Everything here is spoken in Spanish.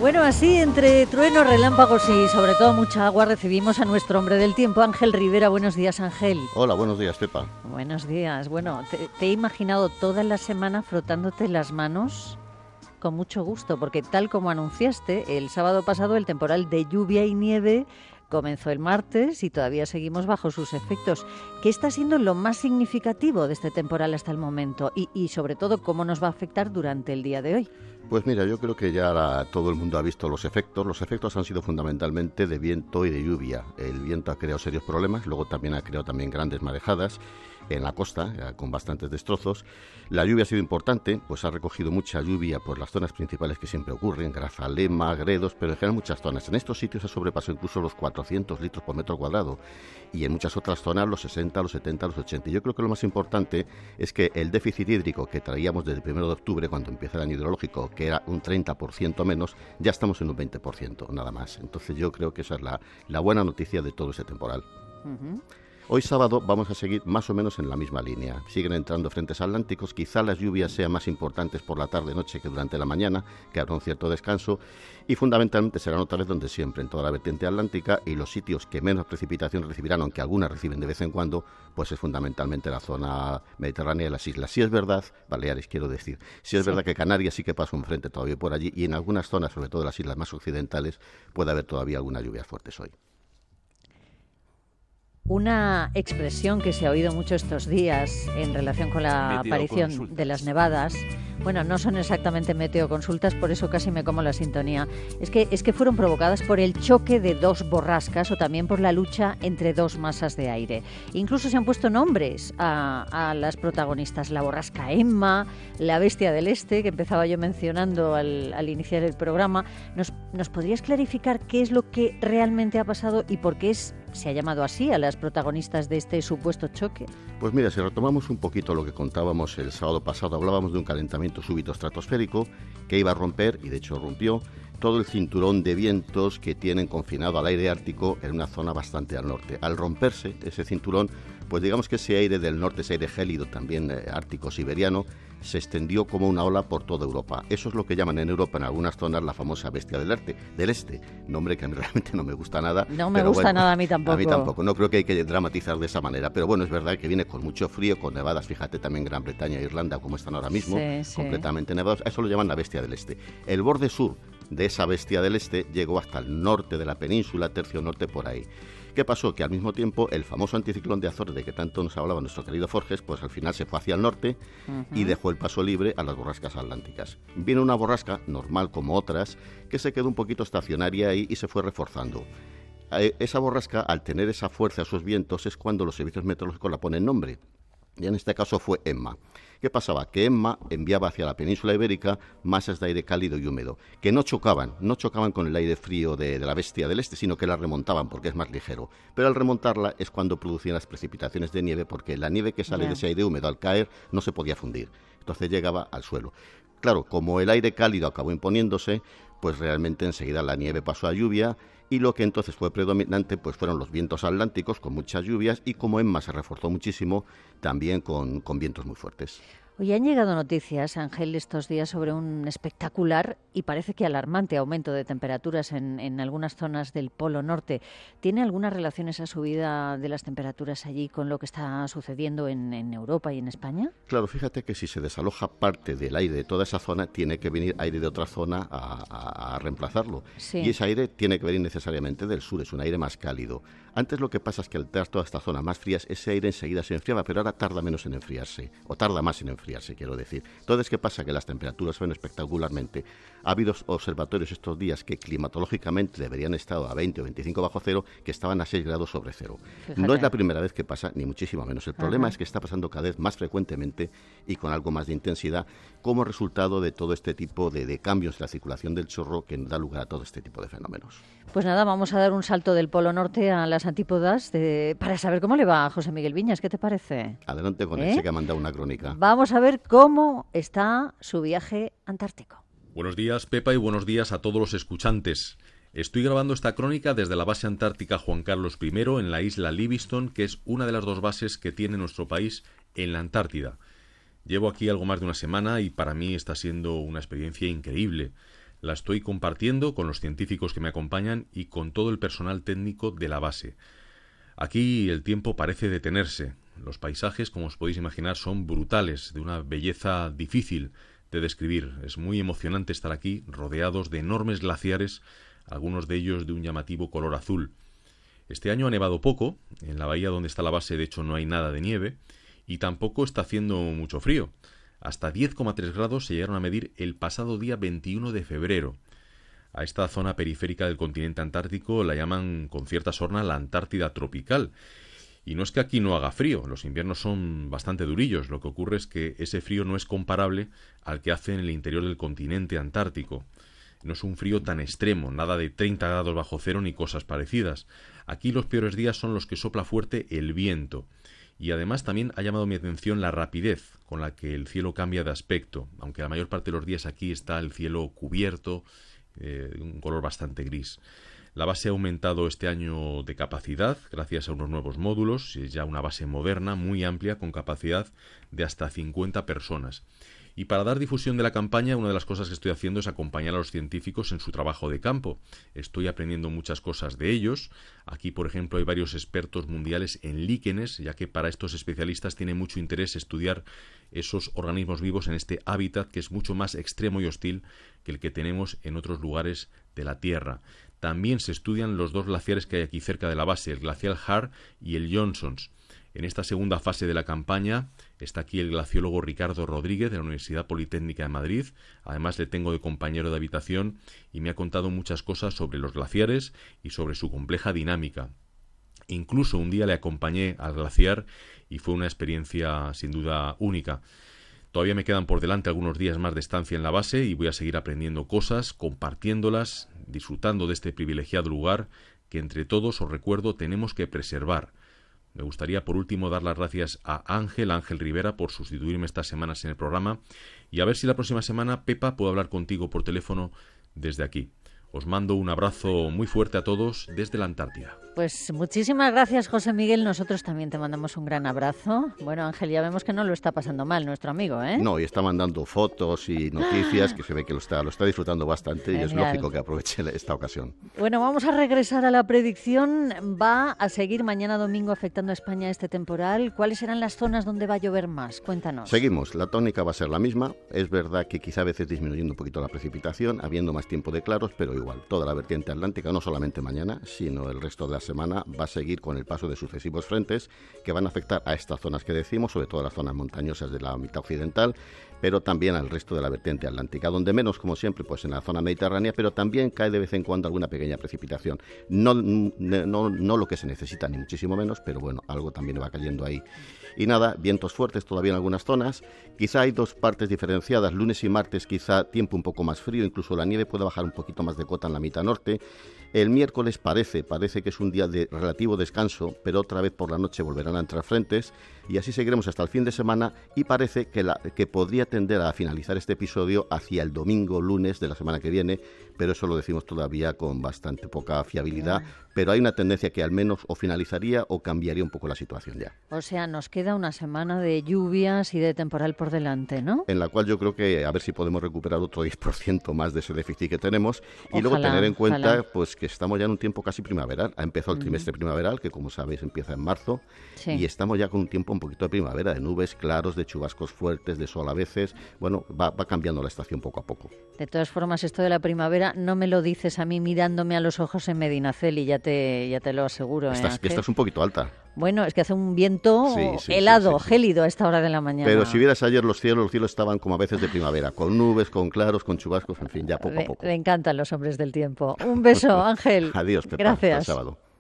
Bueno, así entre truenos, relámpagos y sobre todo mucha agua recibimos a nuestro hombre del tiempo, Ángel Rivera. Buenos días, Ángel. Hola, buenos días, Pepa. Buenos días. Bueno, te he imaginado toda la semana frotándote las manos con mucho gusto, porque tal como anunciaste, el sábado pasado el temporal de lluvia y nieve comenzó el martes y todavía seguimos bajo sus efectos. ¿Qué está siendo lo más significativo de este temporal hasta el momento? Y sobre todo, ¿cómo nos va a afectar durante el día de hoy? Pues mira, yo creo que ya todo el mundo ha visto los efectos. Los efectos han sido fundamentalmente de viento y de lluvia. El viento ha creado serios problemas, luego también ha creado grandes marejadas en la costa, con bastantes destrozos. La lluvia ha sido importante, pues ha recogido mucha lluvia por las zonas principales que siempre ocurren, Grazalema, Gredos, pero en general muchas zonas. En estos sitios ha sobrepasado incluso los 400 litros por metro cuadrado y en muchas otras zonas los 60, los 70, los 80. Y yo creo que lo más importante es que el déficit hídrico que traíamos desde el 1 de octubre, cuando empieza el año hidrológico, que era un 30% menos, ya estamos en un 20%, nada más. Entonces yo creo que esa es la buena noticia de todo ese temporal. Uh-huh. Hoy sábado vamos a seguir más o menos en la misma línea. Siguen entrando frentes atlánticos, quizá las lluvias sean más importantes por la tarde-noche que durante la mañana, que habrá un cierto descanso, y fundamentalmente serán otra vez donde siempre, en toda la vertiente atlántica, y los sitios que menos precipitación recibirán, aunque algunas reciben de vez en cuando, pues es fundamentalmente la zona mediterránea de las islas. Sí es verdad, Baleares quiero decir, sí es verdad que Canarias sí que pasa un frente todavía por allí, y en algunas zonas, sobre todo las islas más occidentales, puede haber todavía algunas lluvias fuertes hoy. Una expresión que se ha oído mucho estos días en relación con la aparición de las nevadas, bueno, no son exactamente meteoconsultas, por eso casi me como la sintonía, es que fueron provocadas por el choque de dos borrascas o también por la lucha entre dos masas de aire. Incluso se han puesto nombres a las protagonistas, la borrasca Emma, la bestia del este, que empezaba yo mencionando al iniciar el programa. ¿Nos podrías clarificar qué es lo que realmente ha pasado y por qué se ha llamado así a las protagonistas de este supuesto choque? Pues mira, si retomamos un poquito lo que contábamos el sábado pasado, hablábamos de un calentamiento súbito estratosférico que iba a romper, y de hecho rompió, todo el cinturón de vientos que tienen confinado al aire ártico en una zona bastante al norte. Al romperse ese cinturón, pues digamos que ese aire del norte, ese aire gélido también ártico siberiano, se extendió como una ola por toda Europa. Eso es lo que llaman en Europa, en algunas zonas, la famosa bestia del este, nombre que a mí realmente no me gusta nada. No me gusta nada a mí tampoco. A mí tampoco, no creo que hay que dramatizar de esa manera, pero bueno, es verdad que viene con mucho frío, con nevadas, fíjate también Gran Bretaña e Irlanda, como están ahora mismo, completamente nevados. A eso lo llaman la bestia del este. El borde sur de esa bestia del este llegó hasta el norte de la península, tercio norte por ahí. ¿Qué pasó? Que al mismo tiempo el famoso anticiclón de Azores, de que tanto nos hablaba nuestro querido Forges, pues al final se fue hacia el norte y dejó el paso libre a las borrascas atlánticas. Viene una borrasca, normal como otras, que se quedó un poquito estacionaria ahí y se fue reforzando. Esa borrasca, al tener esa fuerza, esos vientos, es cuando los servicios meteorológicos la ponen nombre. Y en este caso fue Emma. ¿Qué pasaba? Que Emma enviaba hacia la península ibérica masas de aire cálido y húmedo, que no chocaban con el aire frío de la bestia del este, sino que la remontaban porque es más ligero. Pero al remontarla es cuando producían las precipitaciones de nieve, porque la nieve que sale de ese aire húmedo al caer no se podía fundir. Entonces llegaba al suelo. Claro, como el aire cálido acabó imponiéndose, pues realmente enseguida la nieve pasó a lluvia, y lo que entonces fue predominante pues fueron los vientos atlánticos con muchas lluvias, y como Emma se reforzó muchísimo, también con vientos muy fuertes. Hoy han llegado noticias, Ángel, estos días sobre un espectacular y parece que alarmante aumento de temperaturas en algunas zonas del Polo Norte. ¿Tiene alguna relación esa subida de las temperaturas allí con lo que está sucediendo en Europa y en España? Claro, fíjate que si se desaloja parte del aire de toda esa zona, tiene que venir aire de otra zona a reemplazarlo. Sí. Y ese aire tiene que venir necesariamente del sur, es un aire más cálido. Antes lo que pasa es que al tener toda esta zona más frías, ese aire enseguida se enfriaba, pero ahora tarda menos en enfriarse, o tarda más en enfriarse, quiero decir. Entonces, ¿qué pasa? Que las temperaturas suben espectacularmente. Ha habido observatorios estos días que climatológicamente deberían estar a 20 o 25 bajo cero, que estaban a 6 grados sobre cero. Fíjate. No es la primera vez que pasa, ni muchísimo menos. El problema es que está pasando cada vez más frecuentemente y con algo más de intensidad, como resultado de todo este tipo de cambios en la circulación del chorro que da lugar a todo este tipo de fenómenos. Pues nada, vamos a dar un salto del Polo Norte a las antípodas para saber cómo le va a José Miguel Viñas. ¿Qué te parece? Adelante con él, sé que ha mandado una crónica. Vamos a ver cómo está su viaje antártico. Buenos días, Pepa, y buenos días a todos los escuchantes. Estoy grabando esta crónica desde la base antártica Juan Carlos I en la isla Livingstone, que es una de las dos bases que tiene nuestro país en la Antártida. Llevo aquí algo más de una semana y para mí está siendo una experiencia increíble. La estoy compartiendo con los científicos que me acompañan y con todo el personal técnico de la base. Aquí el tiempo parece detenerse. Los paisajes, como os podéis imaginar, son brutales, de una belleza difícil de describir. Es muy emocionante estar aquí, rodeados de enormes glaciares, algunos de ellos de un llamativo color azul. Este año ha nevado poco, en la bahía donde está la base de hecho no hay nada de nieve, y tampoco está haciendo mucho frío. Hasta 10,3 grados se llegaron a medir el pasado día 21 de febrero. A esta zona periférica del continente antártico la llaman con cierta sorna la Antártida tropical. Y no es que aquí no haga frío, los inviernos son bastante durillos. Lo que ocurre es que ese frío no es comparable al que hace en el interior del continente antártico. No es un frío tan extremo, nada de 30 grados bajo cero ni cosas parecidas. Aquí los peores días son los que sopla fuerte el viento. Y además también ha llamado mi atención la rapidez con la que el cielo cambia de aspecto, aunque la mayor parte de los días aquí está el cielo cubierto, un color bastante gris. La base ha aumentado este año de capacidad gracias a unos nuevos módulos, es ya una base moderna, muy amplia, con capacidad de hasta 50 personas. Y para dar difusión de la campaña, una de las cosas que estoy haciendo es acompañar a los científicos en su trabajo de campo. Estoy aprendiendo muchas cosas de ellos. Aquí, por ejemplo, hay varios expertos mundiales en líquenes, ya que para estos especialistas tiene mucho interés estudiar esos organismos vivos en este hábitat que es mucho más extremo y hostil que el que tenemos en otros lugares de la Tierra. También se estudian los dos glaciares que hay aquí cerca de la base, el glacial Hart y el Johnsons. En esta segunda fase de la campaña está aquí el glaciólogo Ricardo Rodríguez de la Universidad Politécnica de Madrid. Además le tengo de compañero de habitación y me ha contado muchas cosas sobre los glaciares y sobre su compleja dinámica. Incluso un día le acompañé al glaciar y fue una experiencia sin duda única. Todavía me quedan por delante algunos días más de estancia en la base y voy a seguir aprendiendo cosas, compartiéndolas, disfrutando de este privilegiado lugar que entre todos, os recuerdo, tenemos que preservar. Me gustaría por último dar las gracias a Ángel Rivera por sustituirme estas semanas en el programa y a ver si la próxima semana, Pepa, puedo hablar contigo por teléfono desde aquí. Os mando un abrazo muy fuerte a todos desde la Antártida. Pues muchísimas gracias, José Miguel. Nosotros también te mandamos un gran abrazo. Bueno, Ángel, ya vemos que no lo está pasando mal nuestro amigo, ¿eh? No, y está mandando fotos y noticias que se ve que lo está disfrutando bastante. Genial. Y es lógico que aproveche esta ocasión. Bueno, vamos a regresar a la predicción. Va a seguir mañana domingo afectando a España este temporal. ¿Cuáles serán las zonas donde va a llover más? Cuéntanos. Seguimos. La tónica va a ser la misma. Es verdad que quizá a veces disminuyendo un poquito la precipitación, habiendo más tiempo de claros, pero igual, toda la vertiente atlántica, no solamente mañana, sino el resto de la semana, va a seguir con el paso de sucesivos frentes que van a afectar a estas zonas que decimos, sobre todo las zonas montañosas de la mitad occidental, pero también al resto de la vertiente atlántica, donde menos, como siempre, pues en la zona mediterránea, pero también cae de vez en cuando alguna pequeña precipitación. No lo que se necesita, ni muchísimo menos, pero bueno, algo también va cayendo ahí. Y nada, vientos fuertes todavía en algunas zonas. Quizá hay dos partes diferenciadas, lunes y martes quizá tiempo un poco más frío, incluso la nieve puede bajar un poquito más de cota en la mitad norte. El miércoles parece que es un día de relativo descanso, pero otra vez por la noche volverán a entrar frentes y así seguiremos hasta el fin de semana y parece que podría tender a finalizar este episodio hacia el domingo, lunes de la semana que viene, pero eso lo decimos todavía con bastante poca fiabilidad, pero hay una tendencia que al menos o finalizaría o cambiaría un poco la situación ya. O sea, nos queda una semana de lluvias y de temporal por delante, ¿no? En la cual yo creo que a ver si podemos recuperar otro 10% más de ese déficit que tenemos y ojalá, luego tener en cuenta pues que estamos ya en un tiempo casi primaveral. Ha empezado el trimestre primaveral, que como sabéis empieza en marzo, sí. Y estamos ya con un tiempo un poquito de primavera, de nubes, claros, de chubascos fuertes, de sol a veces. Bueno, va cambiando la estación poco a poco. De todas formas, esto de la primavera no me lo dices a mí mirándome a los ojos en Medinaceli, ya te lo aseguro. Estás un poquito alta. Bueno, es que hace un viento helado, gélido a esta hora de la mañana. Pero si vieras ayer los cielos estaban como a veces de primavera, con nubes, con claros, con chubascos, en fin, ya poco a poco. Me encantan los hombres del tiempo. Un beso, Ángel. Adiós, Pepa. Gracias. Hasta el sábado.